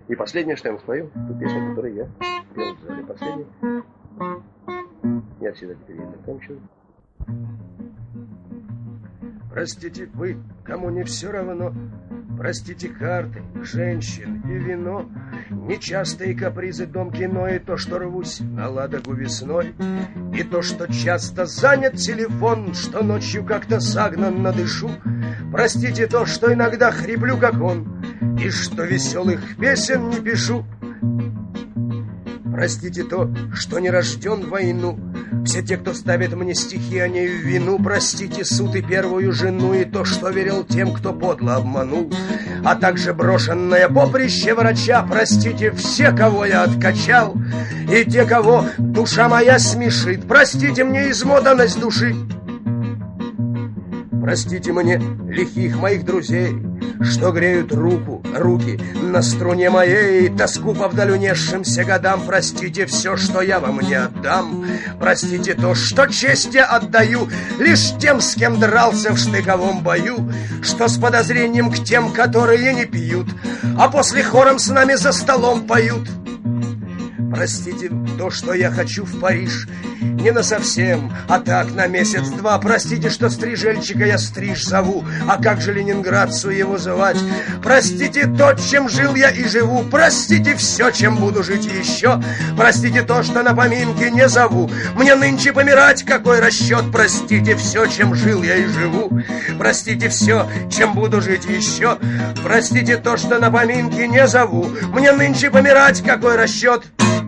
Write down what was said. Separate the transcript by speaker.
Speaker 1: И последнее, что я вам спою, ту песню, которую я пел в зале. Последняя. Я всегда теперь ее закончил. Простите вы, кому не все равно, простите карты, женщин и вино, нечастые капризы, дом, кино, и то, что рвусь на Ладогу весной, и то, что часто занят телефон, что ночью как-то загнанно дышу. Простите то, что иногда хриплю, как он, и что веселых песен не пишу. Простите то, что не рожден в войну, все те, кто ставит мне стихи, а не в вину. Простите суд и первую жену, и то, что верил тем, кто подло обманул, а также брошенное поприще врача. Простите все, кого я откачал, и те, кого душа моя смешит. Простите мне измотанность души. Простите мне лихих моих друзей, что греют руки на струне моей, тоску по вдаль унесшимся годам. Простите все, что я вам не отдам. Простите то, что честь я отдаю лишь тем, с кем дрался в штыковом бою, что с подозрением к тем, которые не пьют, а после хором с нами за столом поют. Простите то, что я хочу в Париж, не насовсем, а так на месяц-два. Простите, что стрижельчика я стриж зову, а как же ленинградцу его звать? Простите то, чем жил я и живу, простите все, чем буду жить еще. Простите то, что на поминки не зову, мне нынче помирать какой расчет? Простите все, чем жил я и живу, простите все, чем буду жить еще. Простите то, что на поминки не зову, мне нынче помирать какой расчет?